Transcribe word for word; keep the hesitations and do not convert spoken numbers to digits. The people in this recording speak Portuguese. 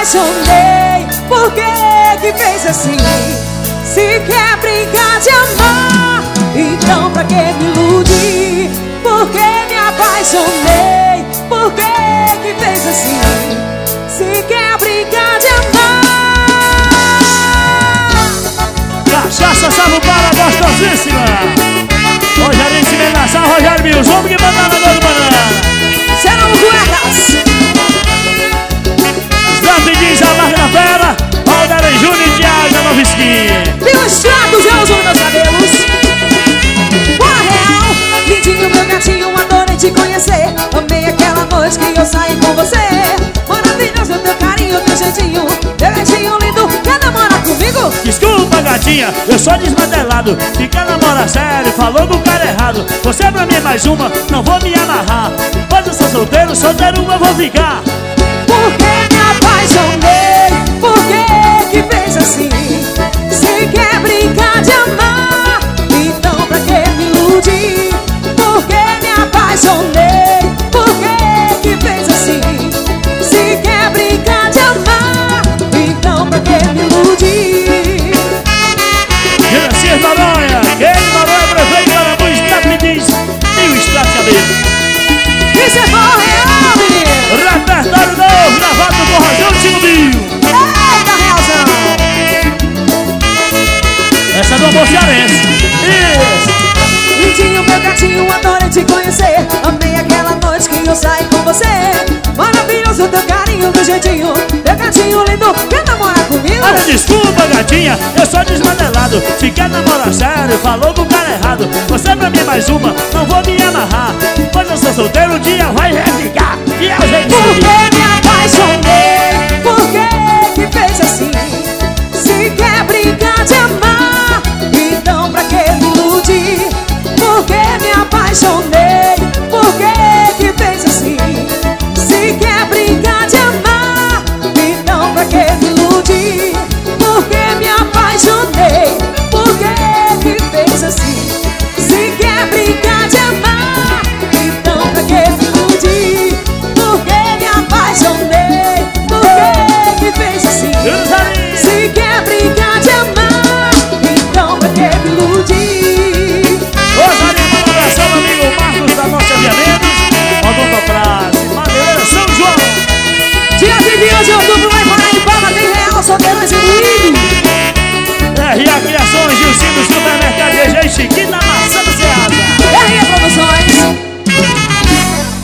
apaixonei, por que que fez assim? Se quer brincar de amar, então pra que me iludir? Por que me apaixonei, por que que fez assim? Se quer brincar de amar. Cachaça Samupara gostosíssima. Rogério Cimentação, Rogério Mills, homem que manda na dor do banana. Serão cuecas. Rapidinho, a marca da fera. Alder Júnior e Thiago da Nova Esquina. Viu os tratos, eu uso meus cabelos. Boa real, lindinho meu gatinho, adorei te conhecer. Amei aquela noite que eu saí com você. Maravilhoso teu carinho, teu jeitinho, teu jeitinho lindo. Quer namorar comigo? Desculpa, gatinha, eu sou desmantelado. Se quer namorar sério, falou com o cara errado. Você pra mim é mais uma, não vou me amarrar. Pois eu sou solteiro, solteiro eu vou ficar. Por que me apaixonei? Por que que fez assim? Se quer brincar de amar, então pra que me iludir? Por que me apaixonei? Por que que fez assim? Se quer brincar de amar, então pra que me iludir? Gracias Noronha, quem Noronha, prefeito de Arambus, me diz, e o extrato cabelo. Isso é bom, real, menino! Repertório novo, gravado no Borrajão Tino Bio. Eita, realzão! Essa é do amor cearense. Isso! Lindinho, meu gatinho, adorei te conhecer. Amei aquela noite que eu saí com você. Maravilhoso teu carinho, teu jeitinho, teu gatinho lindo. Quer namorar comigo? Olha, desculpa, gatinha, eu sou desmantelado. Se quer namorar sério, falou com o cara errado. Você pra mim é mais uma, não vou me amarrar. Pois eu sou solteiro, um dia vai reficar. E é o jeito de Por que me apaixonei? Por que que fez assim? Se quer brincar de amar, então pra que me iludir? Por que me apaixonei? Por que que fez assim? Se quer brincar de amar, então pra que me iludir? Por que me apaixonei? Por que que fez assim? Se quer brincar de amar, então pra que me iludir? Por que me apaixonei? Por que que fez assim? Se quer brincar de amar, então pra que me iludir? Rosarinho, uma abração, amigo Marcos da Nossa Viamentos. Odontopraz, Madeira, São João. Dia vinte e um de outubro vai parar em Palma, tem real, solteiro exibido. R A Criações, Gilcinho do Supermercado G G, Chiquinha.